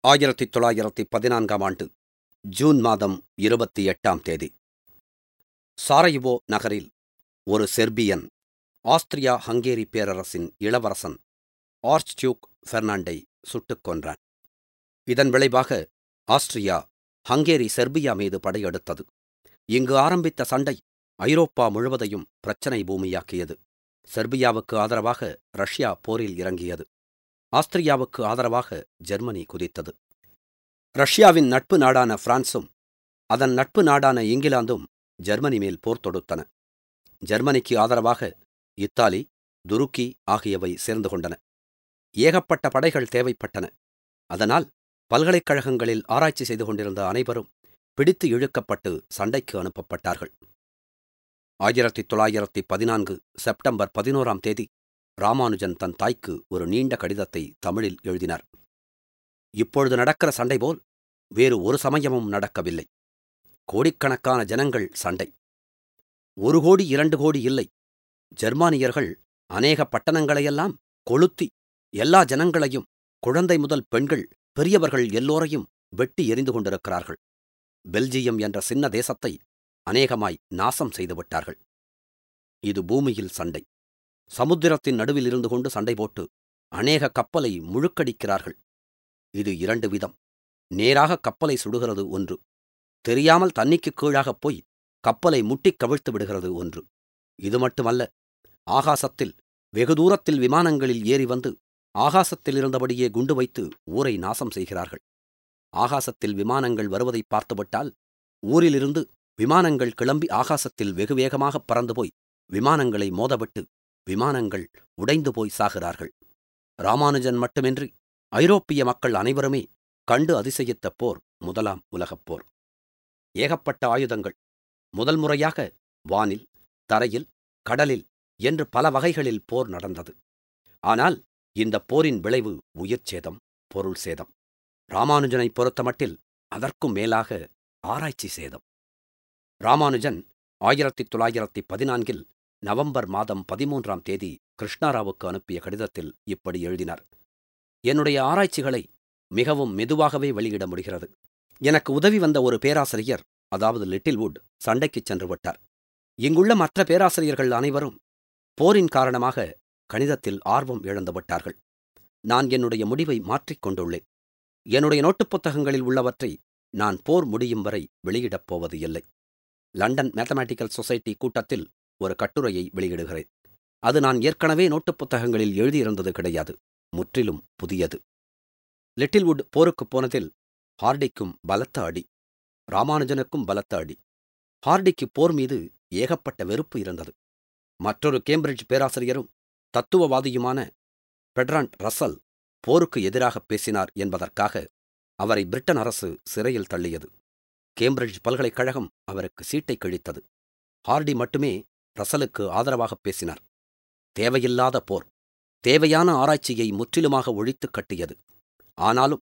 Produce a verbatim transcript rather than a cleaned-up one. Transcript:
ஆயிரத்தி தொள்ளாயிரத்தி பதினான்காம் ஆண்டு ஜூன் மாதம் இருபத்தி எட்டாம் தேதி சாரயிவோ நகரில் ஒரு செர்பியன் ஆஸ்திரியா ஹங்கேரி பேரரசின் இளவரசன் ஆர்ச்டியூக் பெர்னாண்டை சுட்டுக் கொன்றான். இதன் விளைவாக ஆஸ்திரியா ஹங்கேரி செர்பியா மீது படையெடுத்தது. இங்கு ஆரம்பித்த சண்டை ஐரோப்பா முழுவதையும் பிரச்சனை பூமியாக்கியது. செர்பியாவுக்கு ஆதரவாக ரஷ்யா போரில் இறங்கியது. ஆஸ்திரியாவுக்கு ஆதரவாக ஜெர்மனி குதித்தது. ரஷ்யாவின் நட்பு நாடான பிரான்சும் அதன் நட்பு நாடான இங்கிலாந்தும் ஜெர்மனி மேல் போர் தொடுத்தன. ஜெர்மனிக்கு ஆதரவாக இத்தாலி, துருக்கி ஆகியவை சேர்ந்து கொண்டன. ஏகப்பட்ட படைகள் தேவைப்பட்டன. அதனால் பல்கலைக்கழகங்களில் ஆராய்ச்சி செய்து கொண்டிருந்த அனைவரும் பிடித்து இழுக்கப்பட்டு சண்டைக்கு அனுப்பப்பட்டார்கள். ஆயிரத்தி தொள்ளாயிரத்தி பதினான்கு செப்டம்பர் பதினோராம் தேதி ராமானுஜன் தன் தாய்க்கு ஒரு நீண்ட கடிதத்தை தமிழில் எழுதினார். இப்பொழுது நடக்கிற சண்டை போல் வேறு ஒரு சமயமும் நடக்கவில்லை. கோடிக்கணக்கான ஜனங்கள் சண்டை. ஒரு கோடி இரண்டு கோடி இல்லை. ஜெர்மானியர்கள் அநேக பட்டணங்களையெல்லாம் கொளுத்தி எல்லா ஜனங்களையும், குழந்தை முதல் பெண்கள் பெரியவர்கள் எல்லோரையும் வெட்டி எறிந்து கொண்டிருக்கிறார்கள். பெல்ஜியம் என்ற சின்ன தேசத்தை அநேகமாய் நாசம் செய்துவிட்டார்கள். இது பூமியில் சண்டை. சமுத்திரத்தின் நடுவில் இருந்து கொண்டு சண்டை போட்டு அநேக கப்பலை முழுக்கடிக்கிறார்கள். இது இரண்டு விதம். நேராக கப்பலை சுடுகிறது ஒன்று. தெரியாமல் தண்ணிக்கு கீழாகப் போய் கப்பலை முட்டிக் கவிழ்த்து விடுகிறது ஒன்று. இது மட்டுமல்ல, ஆகாசத்தில் வெகு தூரத்தில் விமானங்களில் ஏறி வந்து ஆகாசத்தில் இருந்தபடியே குண்டு வைத்து ஊரை நாசம் செய்கிறார்கள். ஆகாசத்தில் விமானங்கள் வருவதை பார்த்துவிட்டால் ஊரிலிருந்து விமானங்கள் கிளம்பி ஆகாசத்தில் வெகு வேகமாக பறந்து போய் விமானங்களை மோதவிட்டு விமானங்கள் உடைந்து போய் சாகிறார்கள். ராமானுஜன் மட்டுமின்றி ஐரோப்பிய மக்கள் அனைவருமே கண்டு அதிசயித்த போர் முதலாம் உலகப் போர். ஏகப்பட்ட ஆயுதங்கள். முதல் முறையாக வானில், தரையில், கடலில் என்று பல வகைகளில் போர் நடந்தது. ஆனால் இந்த போரின் விளைவு உயிர் சேதம், பொருள் சேதம். ராமானுஜனை பொறுத்தமட்டில் அதற்கும் மேலாக ஆராய்ச்சி சேதம். ராமானுஜன் ஆயிரத்தி தொள்ளாயிரத்தி பதினான்கில் நவம்பர் மாதம் பதிமூன்றாம் தேதி கிருஷ்ணாராவுக்கு அனுப்பிய கடிதத்தில் இப்படி எழுதினார். என்னுடைய ஆராய்ச்சிகளை மிகவும் மெதுவாகவே வெளியிட முடிகிறது. எனக்கு உதவி வந்த ஒரு பேராசிரியர், அதாவது லிட்டில்வுட், சண்டைக்குச் சென்று விட்டார். இங்குள்ள மற்ற பேராசிரியர்கள் அனைவரும் போரின் காரணமாக கணிதத்தில் ஆர்வம் இழந்துவிட்டார்கள். நான் என்னுடைய முடிவை மாற்றிக் கொண்டுள்ளேன். என்னுடைய நோட்டுப் புத்தகங்களில் உள்ளவற்றை நான் போர் முடியும் வரை வெளியிடப் போவது இல்லை. லண்டன் மேத்தமேட்டிக்கல் சொசைட்டி கூட்டத்தில் ஒரு கட்டுரையை வெளியிடுகிறேன். அது நான் ஏற்கனவே நோட்டுப் புத்தகங்களில் எழுதியிருந்தது கிடையாது. முற்றிலும் புதியது. லிட்டில்வுட் போருக்குப் போனதில் ஹார்டிக்கும் பலத்த அடி, ராமானுஜனுக்கும் பலத்த அடி. ஹார்டிக்கு போர் மீது ஏகப்பட்ட வெறுப்பு இருந்தது. மற்றொரு கேம்பிரிட்ஜ் பேராசிரியரும் தத்துவவாதியுமான பெர்ட்ராண்ட் ரசல் போருக்கு எதிராக பேசினார் என்பதற்காக அவரை பிரிட்டன் அரசு சிறையில் தள்ளியது. கேம்பிரிட்ஜ் பல்கலைக்கழகம் அவருக்கு சீட்டை கிழித்தது. ஹார்டி மட்டுமே ரசலுக்கு ஆதரவாக பேசினார். தேவையில்லாத போர் தேவையான ஆராய்ச்சியை முற்றிலுமாக ஒழித்து கட்டியது. ஆனாலும்